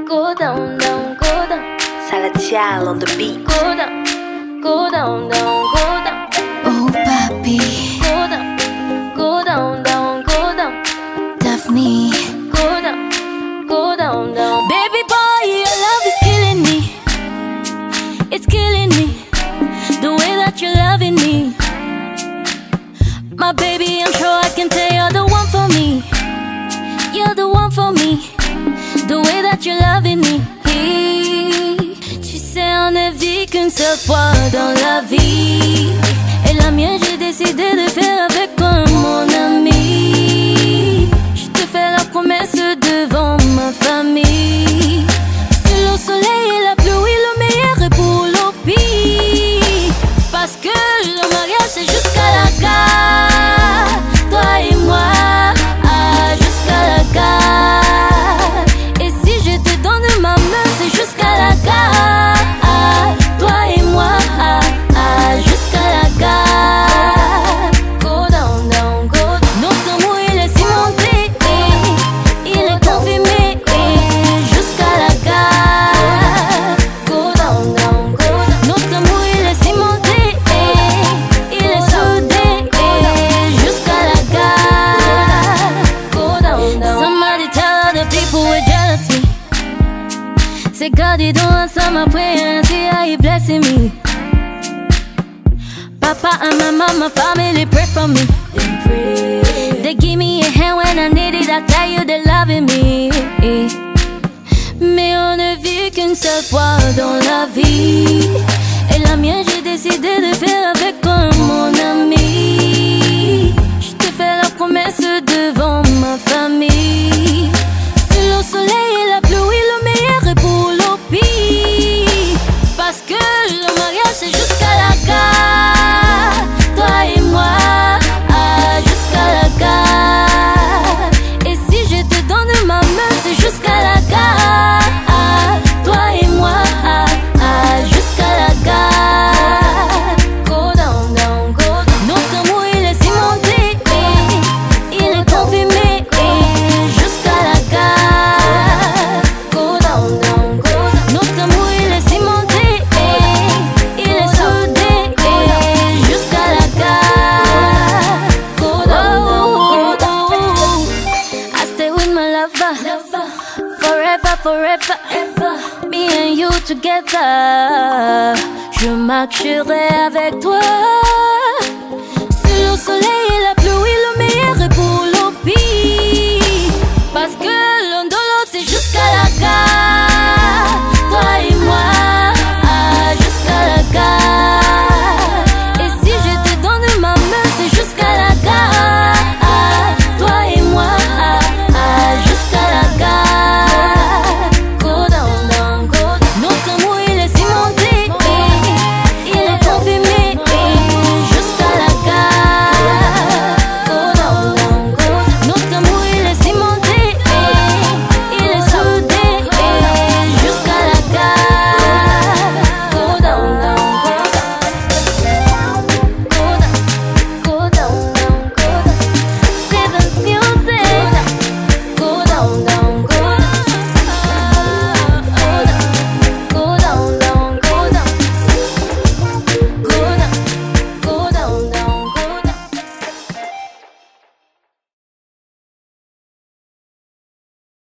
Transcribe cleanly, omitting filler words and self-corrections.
Go down, down, go down. Salatiel on the beat. Go down, go down, down, go down. Oh papi, Go down, go down, down, go down. Daphne. Go down, go down, down. Baby boy, your love is killing me. It's killing me. The way that you're loving me. My baby, I'm sure I can tell you're the one for me. You're the one for me. The way that you're loving me. Tu sais, on ne vit qu'une seule fois dans la vie. Et la mienne, j'ai décidé de faire avec toi, mon ami. Je te fais la promesse devant ma famille. Sous le soleil et la pluie, le meilleur est pour le pire. Parce que le mariage, c'est jusqu'à la gare. Toi et moi, jusqu'à la gare. Et si je te donne ma main, c'est jusqu'à la gare. Toi et moi, jusqu'à la gare. Go down, down, go down. Notre amour, il est cimenté, il est confirmé, jusqu'à la gare. Go down, down, go down. Notre amour, il est cimenté, il est soudé, jusqu'à la gare. Go down, down. Somebody tell other people we're jealousy. Say God, you don't answer my prayers, see how you blessing me. Papa and my mama, family pray for me. They give me a hand when I need it, I tell you they're loving me. Mais on ne vit qu'une seule fois dans la vie. Et la mienne, j'ai décidé de faire avec toi, mon ami. Je te fais la promesse devant ma famille. Sous le soleil et la pluie, le meilleur est pour le pire. Parce que le mariage, c'est jusqu'à la gare. Toi et moi, jusqu'à la gare. Et si je te donne ma main, c'est jusqu'à la gare. Toi et moi, jusqu'à la gare. Go down, down, go down. Notre amour, il est cimenté, il est confirmé, jusqu'à la gare. Go down, down, go down. Notre amour, il est cimenté, il est soudé, jusqu'à la gare. Go down, down, go down. I stay with my lover, forever, forever, me and you together. Je marcherai avec toi. Sous le soleil et la pluie, le meilleur est pour le pire. Parce que